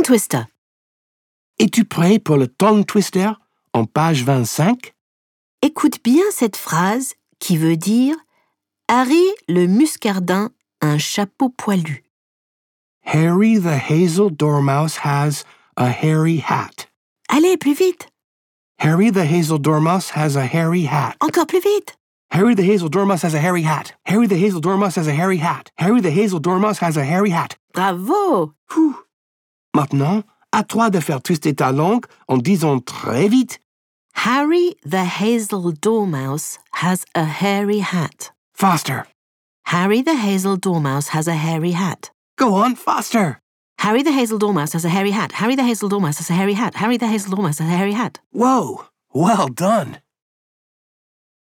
twister. Es-tu prêt pour le tongue twister en page 25? Écoute bien cette phrase qui veut dire « Harry le muscardin a un chapeau poilu ». Harry the Hazel Dormouse has a hairy hat. Allez, plus vite! Harry the Hazel Dormouse has a hairy hat. Encore plus vite! Harry the Hazel Dormouse has a hairy hat. Harry the Hazel Dormouse has a hairy hat. Harry the Hazel Dormouse has a hairy hat. Bravo! Ouh. Maintenant, à toi de faire twister ta langue en disant très vite. Harry the Hazel Dormouse has a hairy hat. Faster. Harry the Hazel Dormouse has a hairy hat. Go on, faster. Harry the Hazel Dormouse has a hairy hat. Harry the Hazel Dormouse has a hairy hat. Harry the Hazel Dormouse has a hairy hat. Whoa, well done.